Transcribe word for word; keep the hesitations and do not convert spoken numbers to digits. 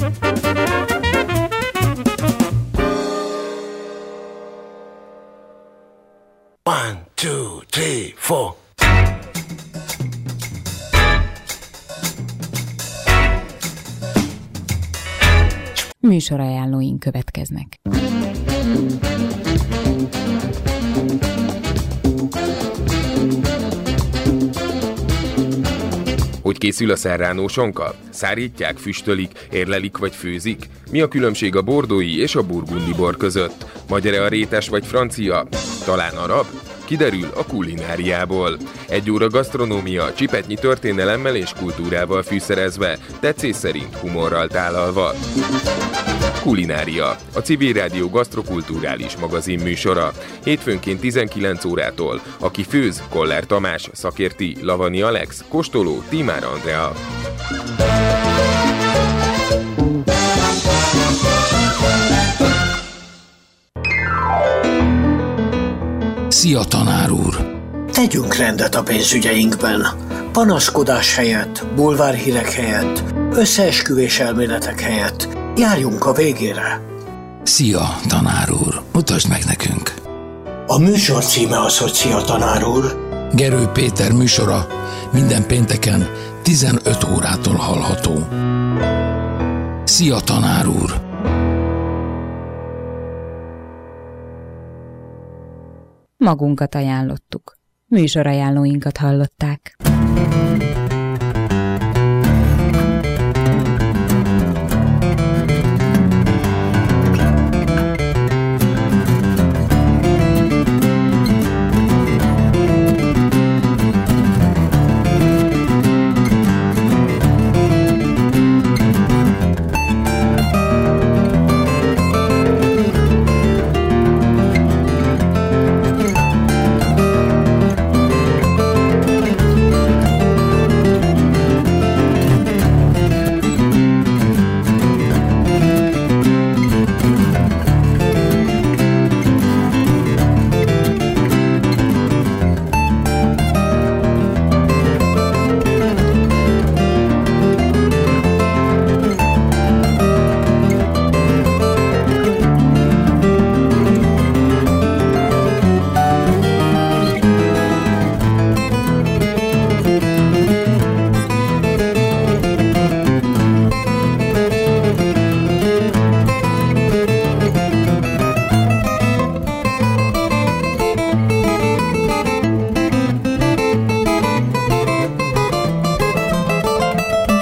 One, two, three, four. Műsorajánlóink következnek. Hogy készül a serrano sonka? Szárítják, füstölik, érlelik vagy főzik? Mi a különbség a bordói és a burgundi bor között? Magyar-e a rétes vagy francia? Talán arab? Kiderül a kulináriából. Egy óra gasztronómia, csipetnyi történelemmel és kultúrával fűszerezve, tetszés szerint humorral tálalva. Kulinária, a Civil Rádió gasztrokulturális magazin műsora. Hétfőnként tizenkilenc órától. Aki főz, Koller Tamás, szakérti, Lavani Alex, kóstoló, Tímár Andrea. Szia, tanár úr! Tegyünk rendet a pénzügyeinkben. Panaszkodás helyett, bulvárhírek helyett, összeesküvés elméletek helyett járjunk a végére. Szia, tanár úr! Mutasd meg nekünk! A műsor címe az, hogy Szia, tanár úr. Gerő Péter műsora minden pénteken tizenöt órától hallható. Szia, tanár úr! Magunkat ajánlottuk. Műsorajánlóinkat hallották.